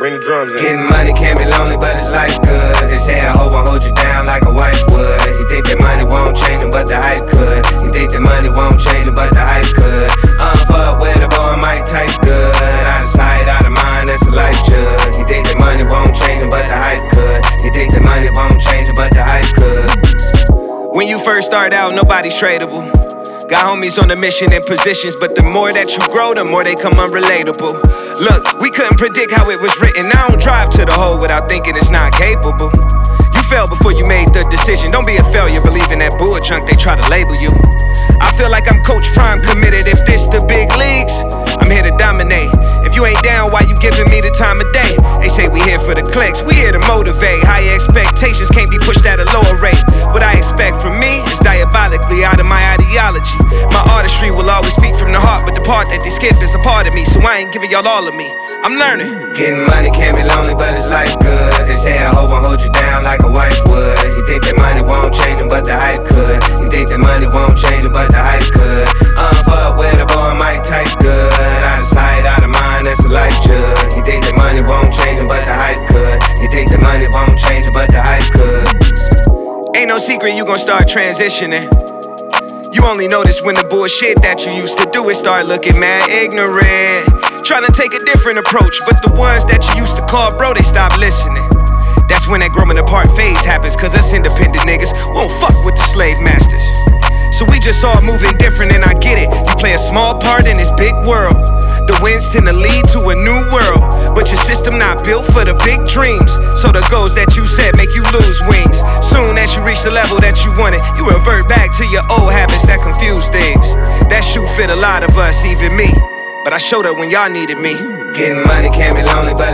Bring the drums in. Getting money can be lonely, but it's life good. They say a hoe won't hold you down like a wife would. You think that money won't change it, but the hype could. You think that money won't change it, but the hype could. Fuck with a boy, Mike Tyson good. Out of sight, out of mind, that's a life jug. You think that money won't change it, but the hype could. You think that money won't change it, but the hype could. When you first start out, nobody's tradable. Got homies on the mission and positions, but the more that you grow, the more they come unrelatable. Look, we couldn't predict how it was written. I don't drive to the hole without thinking it's not capable. You fell before you made the decision. Don't be a failure, believe in that bull chunk they try to label you. I feel like I'm Coach Prime committed. If this the big leagues, I'm here to dominate. If you ain't down, why you giving me the time of day? They say we here for the clicks, we here to motivate. Higher expectations can't be pushed at a lower rate. What I expect from me is diabolically out of my ideology. My artistry will always speak from the heart, but the part that they skip is a part of me, so I ain't giving y'all all of me. I'm learning. Getting money can be lonely, but it's life good. They say a hoe won't hold you down like a wife would. You think that money won't change it, but the hype could. You think that money won't change it, but the hype could. Fuck with a boy, Mike Tyson good. Out of sight, out of mind, that's a life jug. You think that money won't change it, but the hype could. You think that money won't change it, but the hype could. Ain't no secret you gon' start transitioning. You only notice when the bullshit that you used to do it start looking mad ignorant. Tryna take a different approach, but the ones that you used to call bro, they stop listening. That's when that growing apart phase happens, cause us independent niggas won't fuck with the slave masters. So we just all moving different and I get it. You play a small part in this big world. The winds tend to lead to a new world, but your system not built for the big dreams. So the goals that you set make you lose wings. Soon as you reach the level that you wanted, you revert back to your old habits that confuse things. That shoe fit a lot of us, even me, but I showed up when y'all needed me. Getting money can be lonely, but